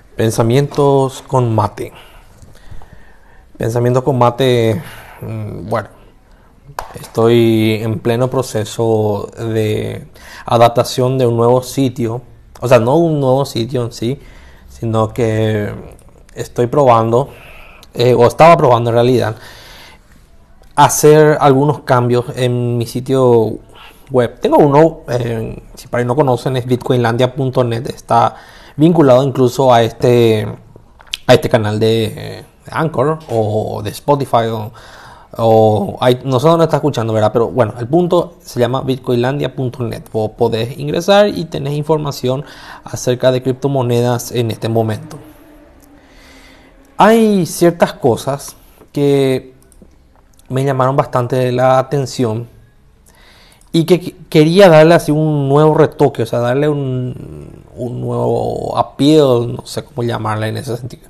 Pensamientos con mate. Pensamientos con mate. Bueno, estoy en pleno proceso de adaptación de un nuevo sitio. O sea, no un nuevo sitio en sí, sino que estoy probando, o estaba probando en realidad, hacer algunos cambios en mi sitio web. Tengo uno, si para no conocen, es bitcoinlandia.net. Está vinculado incluso a este canal de Anchor o de Spotify no sé dónde está escuchando, ¿verdad? Pero bueno, el punto se llama bitcoinlandia.net. Vos podés ingresar y tenés información acerca de criptomonedas en este momento. Hay ciertas cosas que me llamaron bastante la atención y que quería darle así un nuevo retoque, o sea, darle un nuevo appeal, no sé cómo llamarle en ese sentido.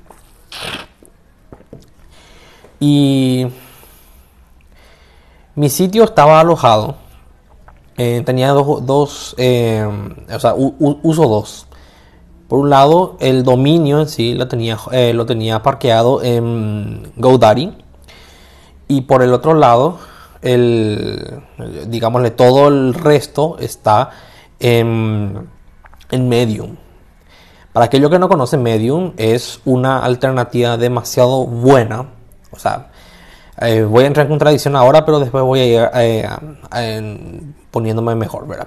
Y mi sitio estaba alojado, tenía dos, o sea, uso dos. Por un lado, el dominio en sí lo tenía parqueado en GoDaddy. Y por el otro lado, digámosle, todo el resto está en Medium. Para aquellos que no conocen, Medium es una alternativa demasiado buena. O sea, voy a entrar en contradicción ahora, pero después voy a ir poniéndome mejor, ¿verdad?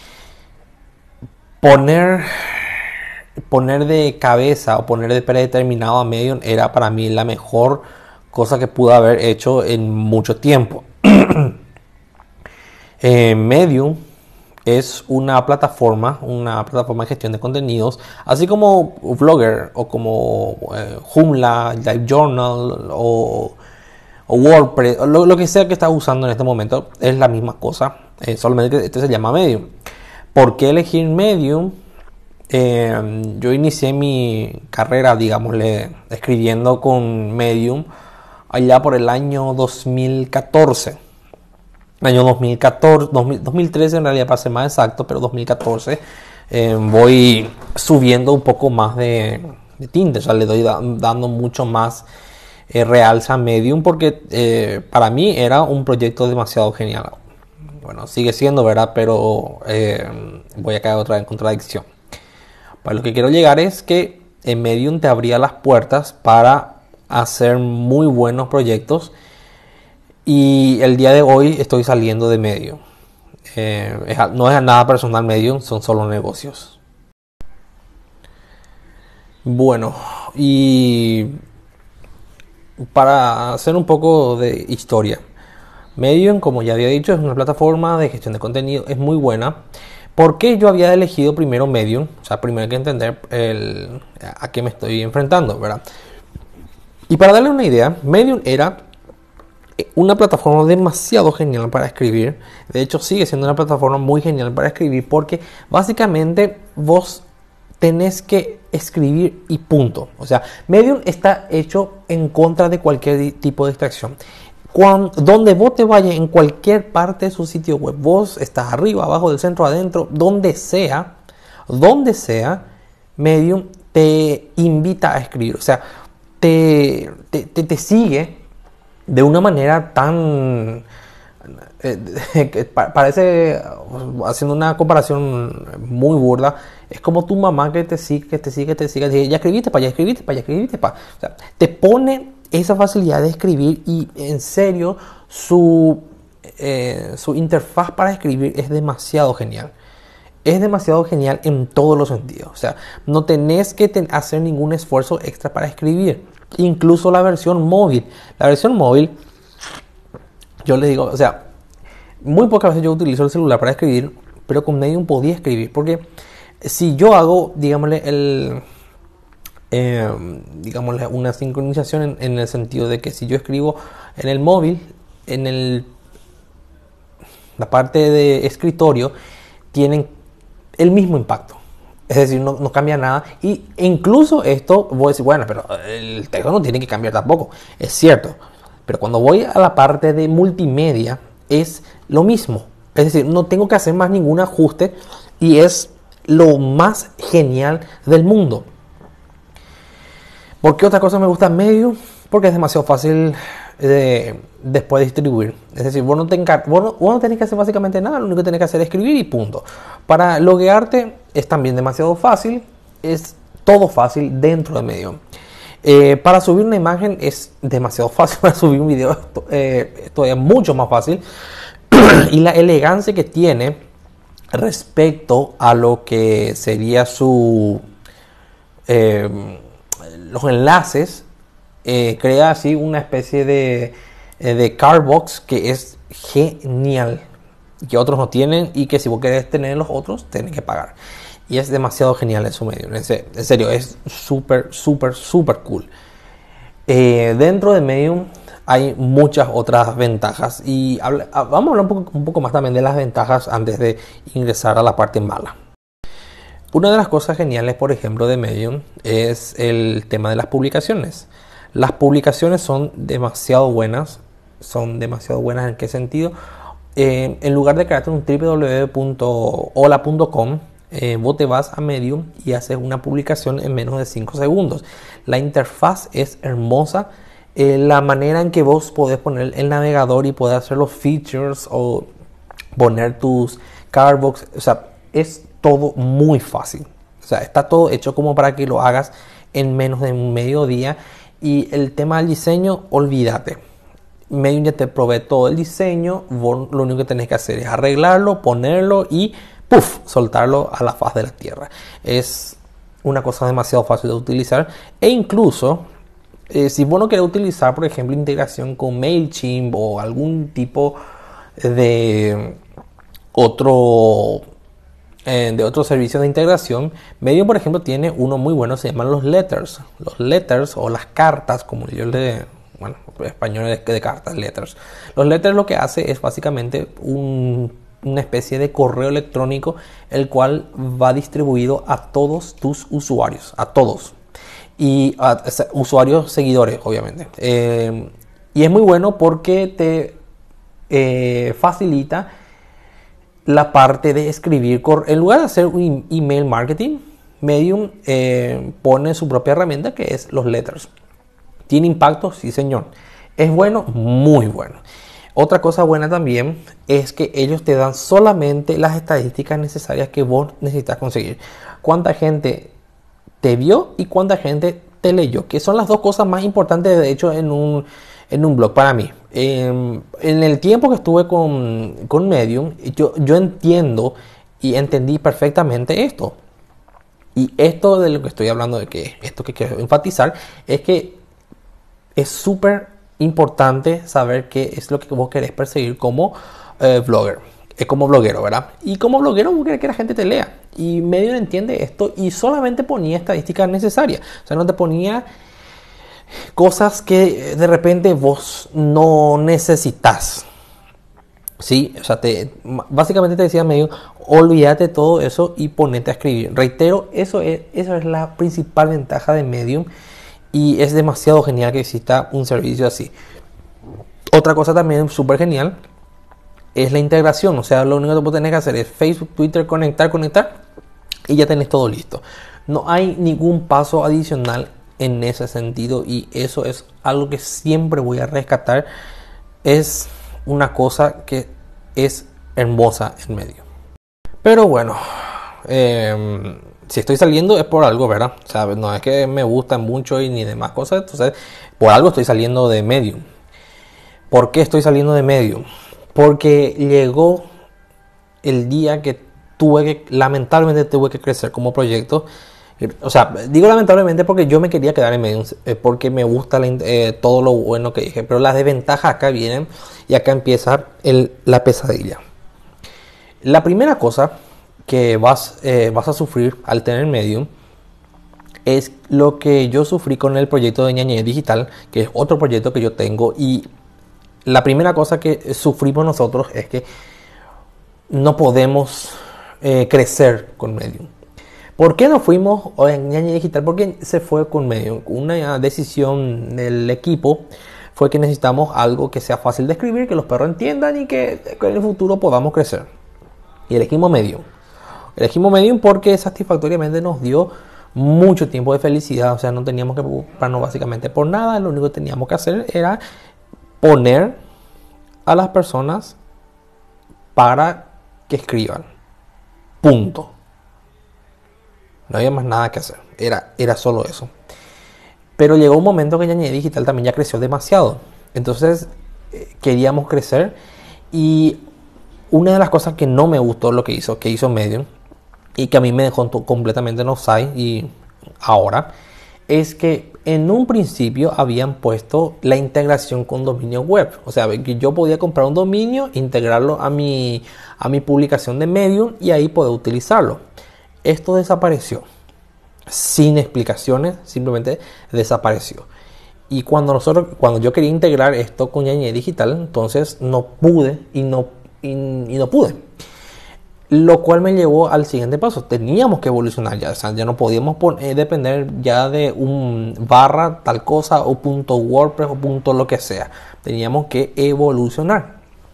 Poner de cabeza o poner de predeterminado a Medium era para mí la mejor cosa que pude haber hecho en mucho tiempo. Medium es una plataforma de gestión de contenidos, así como Blogger o como Joomla, LiveJournal o WordPress, lo que sea que estás usando en este momento, es la misma cosa, solamente que este se llama Medium. ¿Por qué elegir Medium? Yo inicié mi carrera, digámosle, escribiendo con Medium allá por el año 2014. Año 2014, 2013 en realidad, para ser más exacto, pero 2014. Voy subiendo un poco más de tinte, o sea, le doy dando mucho más realza a Medium, porque para mí era un proyecto demasiado genial. Bueno, sigue siendo, ¿verdad? Pero voy a caer otra vez en contradicción. Pues lo que quiero llegar es que en Medium te abría las puertas para hacer muy buenos proyectos, y el día de hoy estoy saliendo de Medium. No es nada personal Medium, son solo negocios. Bueno, y para hacer un poco de historia, Medium, como ya había dicho, es una plataforma de gestión de contenido, es muy buena. ¿Por qué yo había elegido primero Medium? O sea, primero hay que entender a qué me estoy enfrentando, ¿verdad? Y para darle una idea, Medium era una plataforma demasiado genial para escribir. De hecho, sigue siendo una plataforma muy genial para escribir, porque básicamente vos tenés que escribir y punto. O sea, Medium está hecho en contra de cualquier tipo de distracción. Donde vos te vayas, en cualquier parte de su sitio web, vos estás arriba, abajo, del centro, adentro, donde sea, Medium te invita a escribir. O sea, te sigue de una manera tan... parece, haciendo una comparación muy burda, es como tu mamá que te sigue, ya escribiste para, o sea, te pone esa facilidad de escribir, y en serio su interfaz para escribir es demasiado genial. Es demasiado genial en todos los sentidos. O sea, no tenés que hacer ningún esfuerzo extra para escribir. Incluso la versión móvil. Yo les digo, o sea, muy pocas veces yo utilizo el celular para escribir, pero con Medium podía escribir. Porque si yo hago, digámosle, una sincronización en el sentido de que si yo escribo en el móvil, la parte de escritorio, tienen el mismo impacto. Es decir, no cambia nada. E incluso esto, voy a decir, bueno, pero el texto no tiene que cambiar tampoco. Es cierto. Pero cuando voy a la parte de multimedia, es lo mismo. Es decir, no tengo que hacer más ningún ajuste, y es lo más genial del mundo. ¿Por qué otra cosa me gusta Medium? Porque es demasiado fácil después de distribuir. Es decir, vos no tenés que hacer básicamente nada, lo único que tenés que hacer es escribir y punto. Para loguearte es también demasiado fácil, es todo fácil dentro de Medium. Para subir una imagen es demasiado fácil, para subir un video es todavía mucho más fácil. Y la elegancia que tiene respecto a lo que sería los enlaces, crea así una especie de cardbox que es genial, que otros no tienen y que si vos querés tener los otros tenés que pagar, y es demasiado genial eso Medium, en serio, es súper cool. Dentro de Medium hay muchas otras ventajas y vamos a hablar un poco más también de las ventajas antes de ingresar a la parte mala. Una de las cosas geniales, por ejemplo, de Medium es el tema de las publicaciones. Las publicaciones son demasiado buenas. ¿Son demasiado buenas en qué sentido? En lugar de crearte un www.hola.com, vos te vas a Medium y haces una publicación en menos de 5 segundos. La interfaz es hermosa. La manera en que vos podés poner el navegador y podés hacer los features o poner tus cardbox, o sea, es todo muy fácil. O sea, está todo hecho como para que lo hagas en menos de un mediodía. Y el tema del diseño, olvídate. Medium ya te provee todo el diseño. Vos lo único que tenés que hacer es arreglarlo, ponerlo y ¡puf!, soltarlo a la faz de la tierra. Es una cosa demasiado fácil de utilizar. E incluso, si vos no querés utilizar, por ejemplo, integración con MailChimp o algún tipo de otro servicio de integración, Medium, por ejemplo, tiene uno muy bueno, se llaman los letters. Los letters o las cartas, como yo le... Bueno, en español de cartas, letters. Los letters lo que hace es básicamente una especie de correo electrónico, el cual va distribuido a todos tus usuarios, a todos. Y a usuarios seguidores, obviamente. Y es muy bueno porque te facilita la parte de escribir. En lugar de hacer un email marketing, Medium pone su propia herramienta, que es los letters. ¿Tiene impacto? Sí, señor. ¿Es bueno? Muy bueno. Otra cosa buena también es que ellos te dan solamente las estadísticas necesarias que vos necesitas conseguir. Cuánta gente te vio y cuánta gente te leyó, que son las dos cosas más importantes, de hecho, en un blog para mí. En el tiempo que estuve con Medium, yo entiendo y entendí perfectamente esto. Y esto de lo que estoy hablando, esto que quiero enfatizar, es que es súper importante saber qué es lo que vos querés perseguir como blogger. Como bloguero, ¿verdad? Y como bloguero vos querés que la gente te lea. Y Medium entiende esto y solamente ponía estadísticas necesarias. O sea, no te ponía cosas que de repente vos no necesitas. ¿Sí? O sea, básicamente te decía Medium, olvídate de todo eso y ponete a escribir. Reitero, eso es la principal ventaja de Medium. Y es demasiado genial que exista un servicio así. Otra cosa también súper genial es la integración. O sea, lo único que vos tenés que hacer es Facebook, Twitter, conectar y ya tenés todo listo. No hay ningún paso adicional en ese sentido y eso es algo que siempre voy a rescatar. Es una cosa que es hermosa en Medium. Pero bueno, si estoy saliendo es por algo, ¿verdad? O sea, no es que me gustan mucho y ni demás cosas. Entonces, por algo estoy saliendo de Medium. ¿Por qué estoy saliendo de Medium? Porque llegó el día que lamentablemente tuve que crecer como proyecto. O sea, digo lamentablemente porque yo me quería quedar en Medium, porque me gusta todo lo bueno que dije. Pero las desventajas acá vienen y acá empieza la pesadilla. La primera cosa que vas a sufrir al tener Medium es lo que yo sufrí con el proyecto de Ñañez Digital, que es otro proyecto que yo tengo. Y la primera cosa que sufrimos nosotros es que no podemos crecer con Medium. ¿Por qué no fuimos en Ñañez Digital? Porque se fue con Medium. Una decisión del equipo fue que necesitamos algo que sea fácil de escribir, que los perros entiendan y que en el futuro podamos crecer. Y elegimos Medium. Elegimos Medium porque satisfactoriamente nos dio mucho tiempo de felicidad. O sea, no teníamos que preocuparnos básicamente por nada. Lo único que teníamos que hacer era poner a las personas para que escriban. Punto. No había más nada que hacer. Era solo eso. Pero llegó un momento que Ñañe Digital también ya creció demasiado. Entonces queríamos crecer. Y una de las cosas que no me gustó lo que hizo Medium, y que a mí me dejó completamente en offside y ahora, es que en un principio habían puesto la integración con dominio web. O sea, que yo podía comprar un dominio, integrarlo a mi publicación de Medium y ahí poder utilizarlo. Esto desapareció. Sin explicaciones, simplemente desapareció. Y cuando yo quería integrar esto con Ñañe Digital, entonces no pude y no pude. Lo cual me llevó al siguiente paso. Teníamos que evolucionar ya. O sea, ya no podíamos depender ya de un barra tal cosa o punto WordPress o punto lo que sea. Teníamos que evolucionar.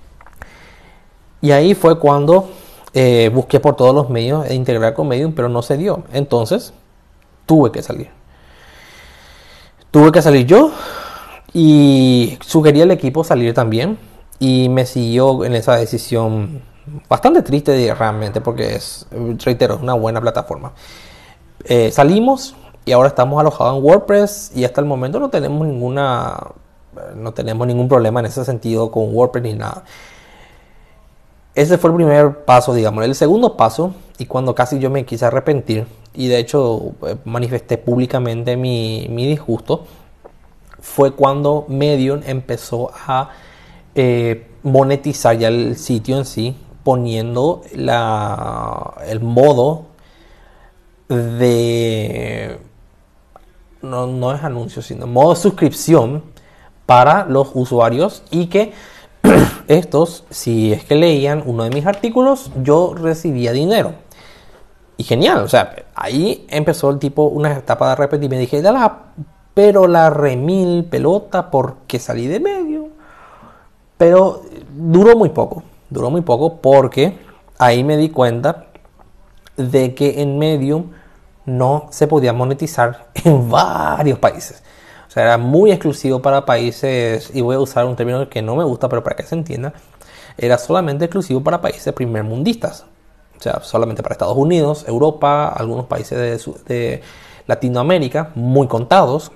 Y ahí fue cuando busqué por todos los medios de integrar con Medium, pero no se dio. Entonces tuve que salir. Tuve que salir yo y sugerí al equipo salir también. Y me siguió en esa decisión bastante triste realmente, porque reitero, es una buena plataforma. Salimos y ahora estamos alojados en WordPress y hasta el momento no tenemos ningún problema en ese sentido con WordPress ni nada. Ese fue el primer paso, digamos. El segundo paso, y cuando casi yo me quise arrepentir, y de hecho manifesté públicamente mi disgusto, fue cuando Medium empezó a monetizar ya el sitio en sí, poniendo el modo de... No es anuncio, sino modo de suscripción para los usuarios, y que estos, si es que leían uno de mis artículos, yo recibía dinero. Y genial, o sea, ahí empezó una etapa de arrepentimiento. Dije, pero la remil pelota porque salí de Medium. Pero duró muy poco porque ahí me di cuenta de que en Medium no se podía monetizar en varios países. O sea, era muy exclusivo para países, y voy a usar un término que no me gusta, pero para que se entienda, era solamente exclusivo para países primermundistas. O sea, solamente para Estados Unidos, Europa, algunos países de Latinoamérica, muy contados,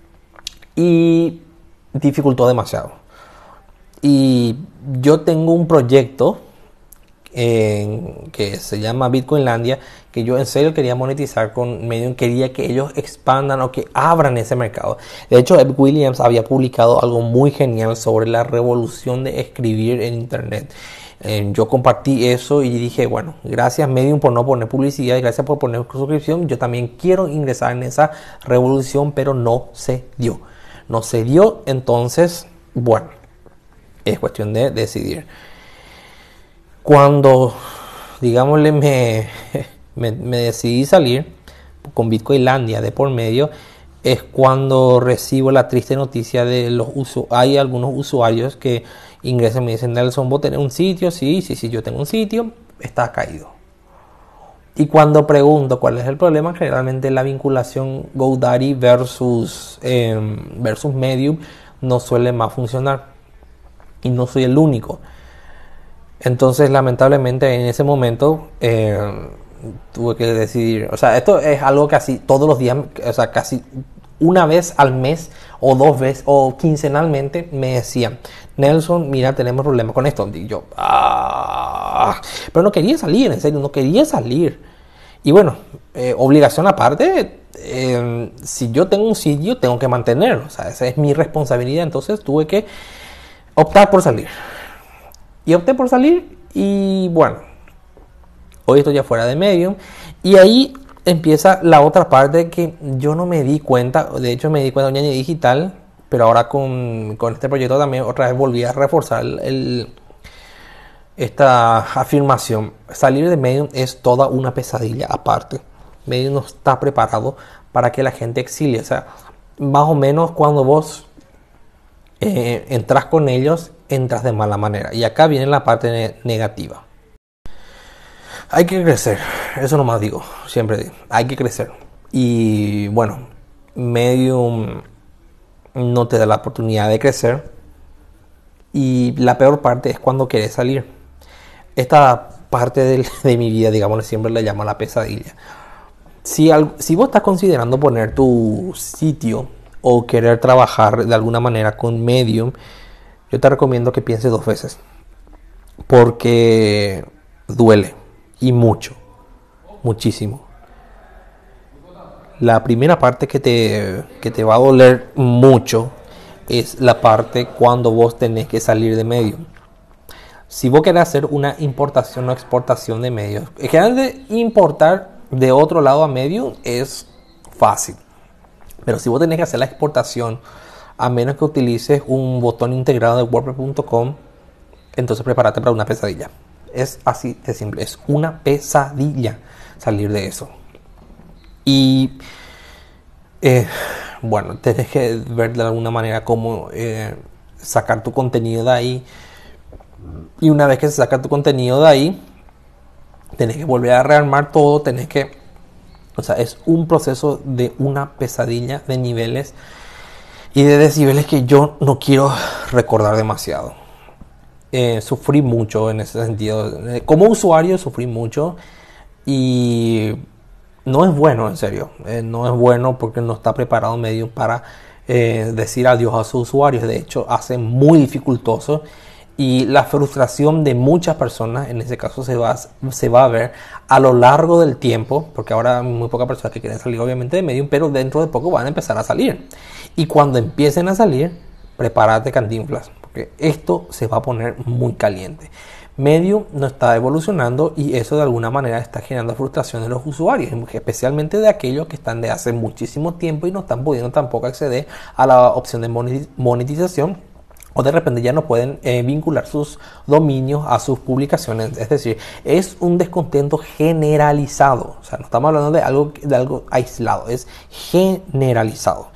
y dificultó demasiado. Y yo tengo un proyecto que se llama Bitcoinlandia, que yo en serio quería monetizar con Medium. Quería que ellos expandan o que abran ese mercado. De hecho, Ed Williams había publicado algo muy genial sobre la revolución de escribir en internet. Yo compartí eso y dije, bueno, gracias Medium por no poner publicidad y gracias por poner suscripción. Yo también quiero ingresar en esa revolución, pero no se dio. No se dio, entonces, bueno, es cuestión de decidir. Cuando, digámosle, me decidí salir con Bitcoinlandia de por medio, es cuando recibo la triste noticia de hay algunos usuarios que ingresan y me dicen, Nelson, ¿vos tenés un sitio? Sí, yo tengo un sitio, está caído. Y cuando pregunto cuál es el problema, generalmente la vinculación GoDaddy versus Medium no suele más funcionar. Y no soy el único. Entonces, lamentablemente, en ese momento tuve que decidir. O sea, esto es algo casi todos los días, o sea, casi una vez al mes o dos veces o quincenalmente me decían, Nelson, mira, tenemos problemas con esto. Y yo, pero no quería salir, en serio, no quería salir. Y bueno, obligación aparte, si yo tengo un sitio, tengo que mantenerlo. O sea, esa es mi responsabilidad. Entonces tuve que optar por salir. Y opté por salir y bueno, hoy estoy ya fuera de Medium. Y ahí empieza la otra parte que yo no me di cuenta. De hecho me di cuenta en Ñañe Digital, pero ahora con este proyecto también otra vez volví a reforzar esta afirmación. Salir de Medium es toda una pesadilla aparte. Medium no está preparado para que la gente exilie. O sea, más o menos cuando vos entras con ellos, entras de mala manera. Y acá viene la parte negativa. Hay que crecer, eso nomás digo, siempre digo, hay que crecer. Y bueno, Medium no te da la oportunidad de crecer. Y la peor parte es cuando quieres salir. Esta parte de mi vida, digamos, siempre le llamo la pesadilla. Si vos estás considerando poner tu sitio o querer trabajar de alguna manera con Medium, yo te recomiendo que pienses 2 veces. Porque duele. Y mucho. Muchísimo. La primera parte que te va a doler mucho es la parte cuando vos tenés que salir de Medium. Si vos querés hacer una importación o exportación de medios, en general importar de otro lado a Medium es fácil. Pero si vos tenés que hacer la exportación, a menos que utilices un botón integrado de WordPress.com, entonces prepárate para una pesadilla. Es así de simple, es una pesadilla salir de eso. Y bueno, tenés que ver de alguna manera cómo sacar tu contenido de ahí. Y una vez que se saca tu contenido de ahí, tenés que volver a rearmar todo, o sea, es un proceso de una pesadilla de niveles y de decibeles que yo no quiero recordar demasiado. Sufrí mucho en ese sentido. Como usuario sufrí mucho y no es bueno, en serio. No es bueno porque no está preparado Medium para decir adiós a sus usuarios. De hecho, hace muy dificultoso. Y la frustración de muchas personas, en ese caso, se va a ver a lo largo del tiempo, porque ahora hay muy pocas personas que quieren salir, obviamente, de Medium, pero dentro de poco van a empezar a salir. Y cuando empiecen a salir, prepárate, Cantinflas, porque esto se va a poner muy caliente. Medium no está evolucionando y eso de alguna manera está generando frustración de los usuarios, especialmente de aquellos que están de hace muchísimo tiempo y no están pudiendo tampoco acceder a la opción de monetización. O de repente ya no pueden vincular sus dominios a sus publicaciones. Es decir, es un descontento generalizado. O sea, no estamos hablando de algo aislado. Es generalizado.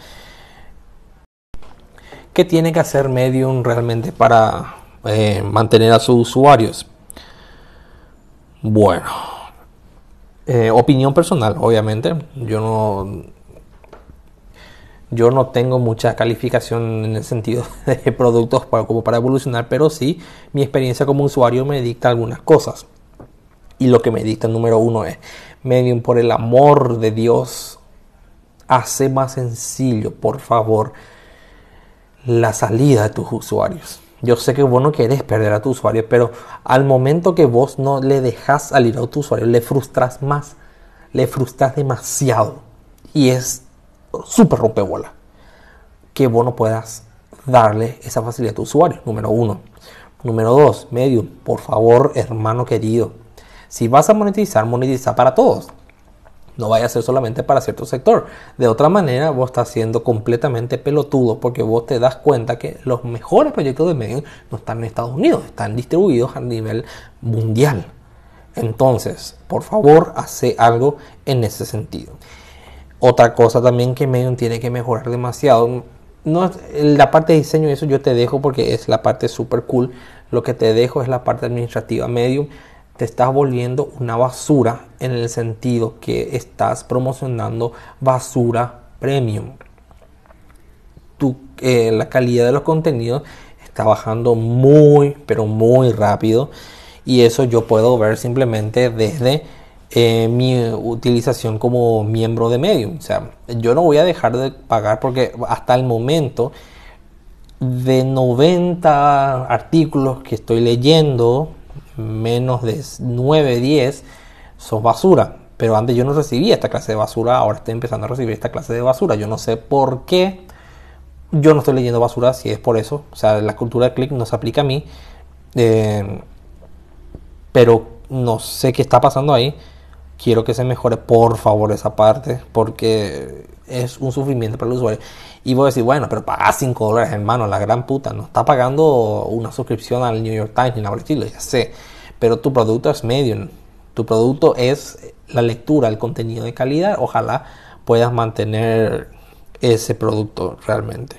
¿Qué tiene que hacer Medium realmente para mantener a sus usuarios? Bueno, opinión personal, obviamente. Yo no tengo mucha calificación en el sentido de productos como para evolucionar, pero sí mi experiencia como usuario me dicta algunas cosas. Y lo que me dicta número uno es, Medium, por el amor de Dios, hace más sencillo, por favor, la salida de tus usuarios. Yo sé que vos no querés perder a tu usuario, pero al momento que vos no le dejas salir a tu usuario, le frustras más, le frustras demasiado. Y es súper rompebola que vos no puedas darle esa facilidad a tu usuario, número uno. Número dos, Medium, por favor, hermano querido, si vas a monetizar, monetiza para todos. No vaya a ser solamente para cierto sector. De otra manera, vos estás siendo completamente pelotudo porque vos te das cuenta que los mejores proyectos de Medium no están en Estados Unidos, están distribuidos a nivel mundial. Entonces, por favor, hace algo en ese sentido. Otra cosa también que Medium tiene que mejorar demasiado. No, la parte de diseño y eso yo te dejo porque es la parte super cool. Lo que te dejo es la parte administrativa. Medium te estás volviendo una basura en el sentido que estás promocionando basura premium. La calidad de los contenidos está bajando muy, pero muy rápido. Y eso yo puedo ver simplemente desde mi utilización como miembro de Medium. O sea, yo no voy a dejar de pagar porque hasta el momento de 90 artículos que estoy leyendo, menos de 9, 10 son basura. Pero antes yo no recibía esta clase de basura, ahora estoy empezando a recibir esta clase de basura. Yo no sé por qué yo no estoy leyendo basura, si es por eso. O sea, la cultura de click no se aplica a mí. Pero no sé qué está pasando ahí. Quiero que se mejore, por favor, esa parte, porque es un sufrimiento para el usuario. Y voy a decir, bueno, pero paga $5, hermano, la gran puta. No está pagando una suscripción al New York Times ni nada por el estilo, ya sé. Pero tu producto es Medium. Tu producto es la lectura, el contenido de calidad. Ojalá puedas mantener ese producto realmente.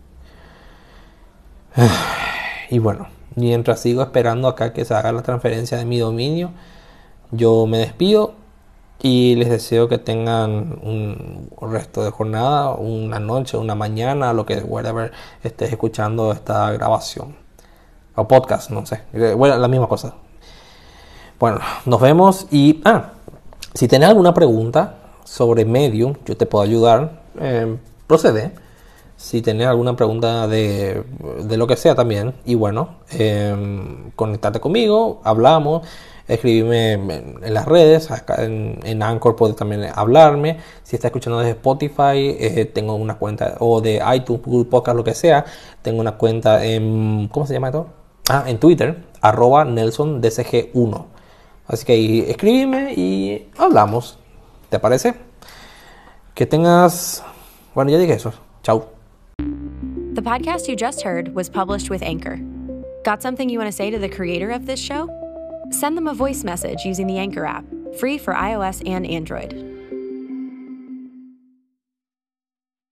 Y bueno, mientras sigo esperando acá que se haga la transferencia de mi dominio, yo me despido. Y les deseo que tengan un resto de jornada, una noche, una mañana, lo que whatever estés escuchando esta grabación. O podcast, no sé. Bueno, la misma cosa. Bueno, nos vemos y... si tenés alguna pregunta sobre Medium, yo te puedo ayudar. Procede. Si tenés alguna pregunta de lo que sea también. Y bueno, conectarte conmigo, hablamos. Escribirme en las redes, acá en Anchor puedes también hablarme. Si estás escuchando desde Spotify, tengo una cuenta, o de iTunes, Google Podcast, lo que sea. Tengo una cuenta en, ¿cómo se llama esto? En Twitter, @NelsonDCG1. Así que ahí escribime y hablamos. ¿Te parece? Que tengas... Bueno, ya dije eso. Chau. The podcast you just heard was published with Anchor. Got something you want to say to the creator of this show? Send them a voice message using the Anchor app, free for iOS and Android.